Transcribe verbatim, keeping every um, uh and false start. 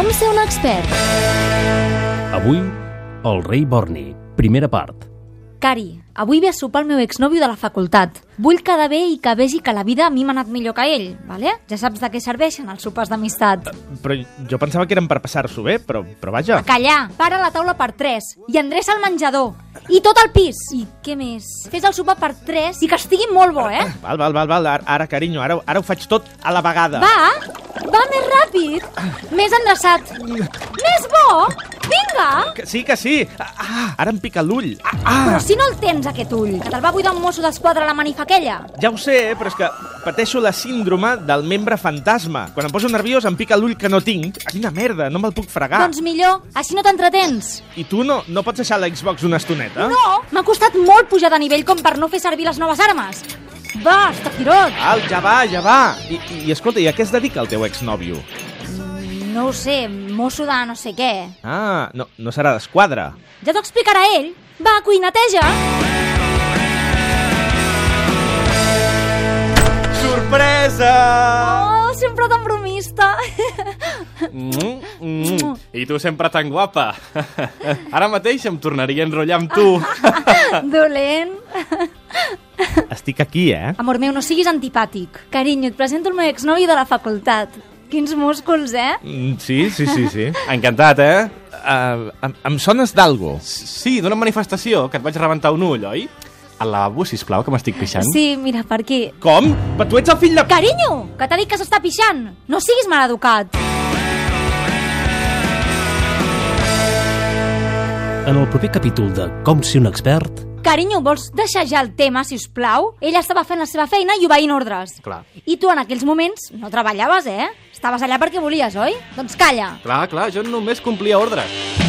Com ser un expert. Avui, el rei Borni, primera part. Cari, avui ve a sopar el meu exnòvio de la facultat. Vull quedar bé i que vegi que la vida a mi m'ha anat millor que a ell, vale? Ja saps de què serveixen els sopars d'amistat. Però jo pensava que eren per passar-s'ho bé, però, però vaja. A callar, para la taula per tres i endreça el menjador. I tot el pis. I què més? Fes el sopar per tres i que estigui molt bo, eh? Val, val, val, val. Ara, ara carinyo, ara, ara ho faig tot a la vegada. Va, va més ràpid. Més endreçat. Més bo. Vinga. Que sí, que sí. Ah, ara em pica l'ull. Ah, ah. Però si no el tens, aquest ull, que te'l va buidar un mosso d'esquadra a la manifa aquella. Ja ho sé, però és que pateixo la síndrome del membre fantasma. Quan em poso nerviós em pica l'ull que no tinc. Quina merda, no me'l puc fregar. Doncs millor, així no t'entretens. I tu no, no pots deixar l'Xbox una estoneta? No, m'ha costat molt pujar de nivell com per no fer servir les noves armes. Va, estafirot. Val, ja va, ja va. I, i, i escolta, i a què es dedica el teu exnòvio? No ho sé, mosso de no sé què. Ah, no, no serà d'esquadra. Ja t'ho explicarà ell. Va, cuinateja. Sorpresa! Oh, sempre tan bromista. Mm, mm. I tu sempre tan guapa. Ara mateix em tornaria a enrotllar amb tu. Dolent. Estic aquí, eh? Amor meu, no siguis antipàtic. Carinyo, et presento el meu exnovi de la facultat. Quins músculs, eh? Mm, sí, sí, sí, sí. Encantat, eh? Uh, em, em sones d'algo? Sí, d'una manifestació que et vaig rebentar un ull, oi? Al lavabo, sisplau, que m'estic pixant. Sí, mira, per aquí. Com? Però tu ets el fill de... Carinyo, que t'ha dit que s'està pixant. No siguis maleducat. En el proper capítol de Com ser un expert... Carinyo, vols deixar ja el tema, si us plau? Ella estava fent la seva feina i obeint ordres. Clar. I tu en aquells moments no treballaves, eh? Estaves allà perquè volies, oi? Doncs calla. Clar, clar, jo només complia ordres.